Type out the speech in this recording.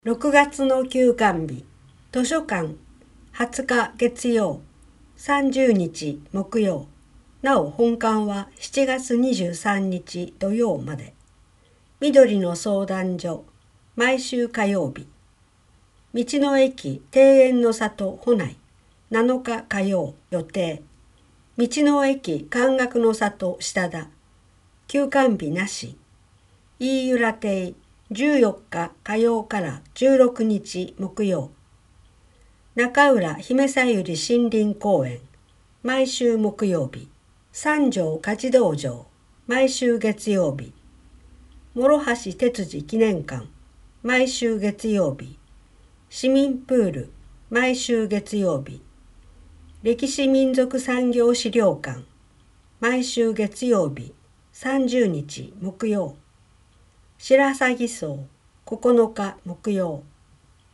6月の休館日、図書館、20日月曜、30日木曜、なお本館は7月23日土曜まで。緑の相談所、毎週火曜日。道の駅庭園の里保内、7日火曜予定。道の駅漢学の里下田、休館日なし。飯浦亭、14日火曜から16日木曜。中浦姫さゆり森林公園、毎週木曜日。三条勝ち道場、毎週月曜日。諸橋哲司記念館、毎週月曜日。市民プール、毎週月曜日。歴史民族産業資料館、毎週月曜日、30日木曜。白鷺荘、9日木曜。